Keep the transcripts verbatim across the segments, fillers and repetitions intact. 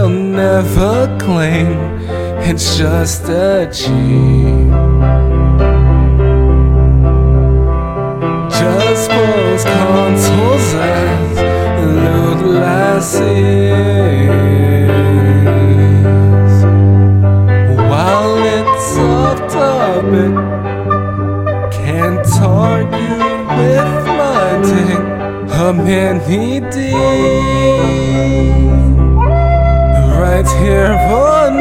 they'll never claim it's just a cheat. Just pose consoles as lewd lasses, while it's off topic. Can't argue with my dick, a mini D, right here on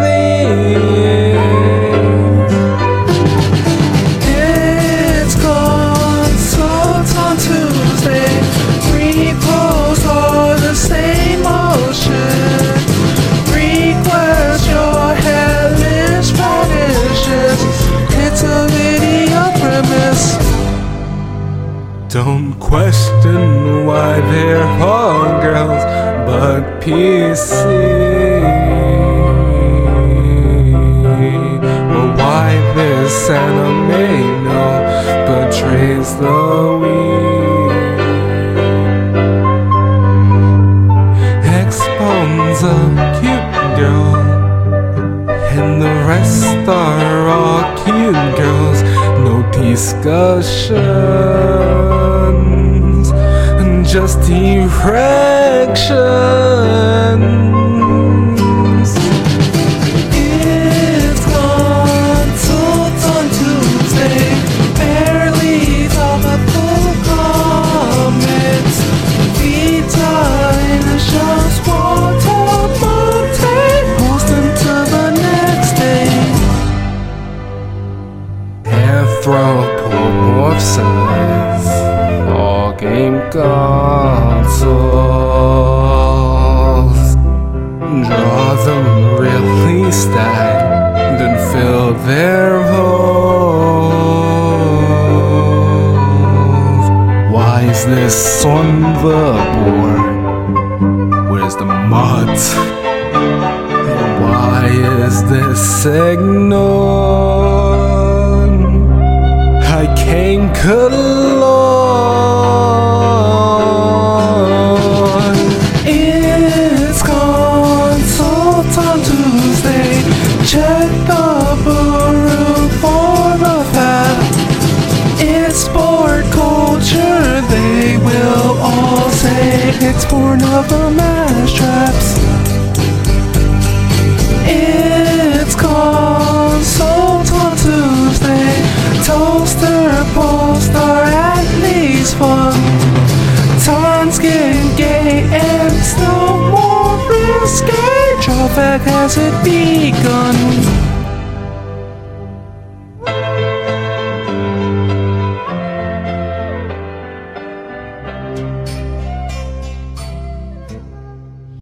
these. It's Consults on Tuesday. Repost all the same old shit. Request your hellish fetishes. It's a video premise. Don't question why they're all girls but P C, or why this anime no portrays the weak. X-Bone's a cute girl, and the rest are all cute girls. No discussions, just erections. It's Consults on Tuesday. Barely topical comments. Vita in the show's water mountain. Post them to the next day. Anthropomorphize all game consoles. Draw them really stacked, then fill their holes. Why is this on the board? Where's the mods? And why is this ignored? I came cologne. It's Consults on Tuesday. Check the Buru for a fact. It's sport culture, they will all say. It's born of the mash traps. It's Consults on Tuesday. Toaster posts are at least fun. Tons get gay and it's no more risque. Traffic has it begun.